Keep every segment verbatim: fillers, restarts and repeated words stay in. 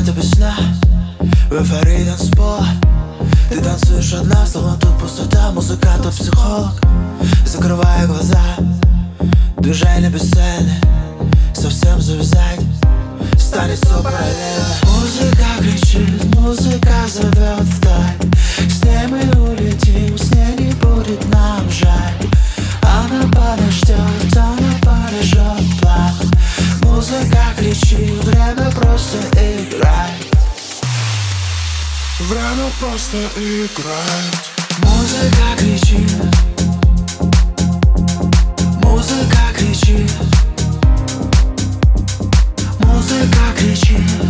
заката без сна, в эйфории танцпола. Ты танцуешь одна, словно тут пустота. Музыка тут психолог. Закрывая глаза, движения бесцельны, совсем завязать станет все параллельно. Музыка кричит, музыка зовет вдаль. С ней мы улетим, с ней не будет нам жаль. Она подождет, она подожжет пламя. Музыка кричит, время просто играет. Время просто играет. Музыка кричит, музыка кричит, музыка кричит,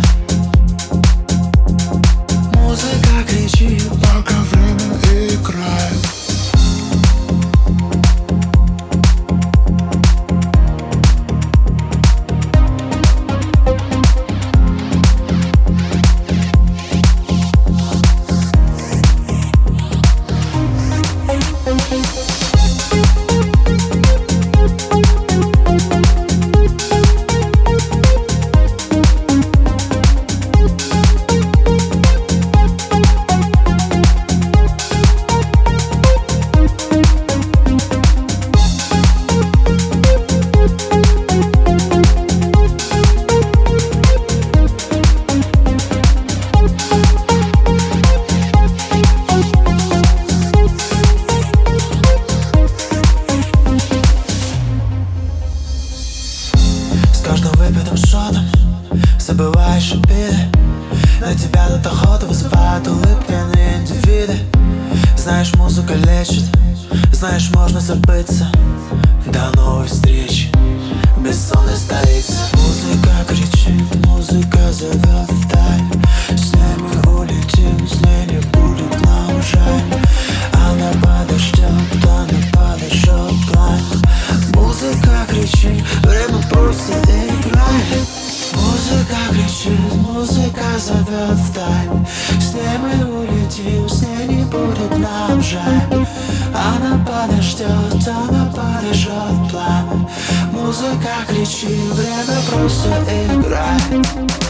музыка кричит, пока время играет. С каждым выпитым шотом забываешь обиды. На тебя тут охота вызывает улыбленные индивиды. Знаешь, музыка лечит, знаешь, можно забыться. До новой встречи в бессонной столице. Музыка кричит, музыка зовет вдаль. С ней мы улетим, с ней не будет нам жаль. Она подождет, она подожжет пламя. Музыка кричит, время просто играет. Музыка кричит, музыка зовет вдаль. С ней мы улетим, с ней не будет нам жаль. Она подождет, она подожжет пламя. Музыка кричит, время просто играет.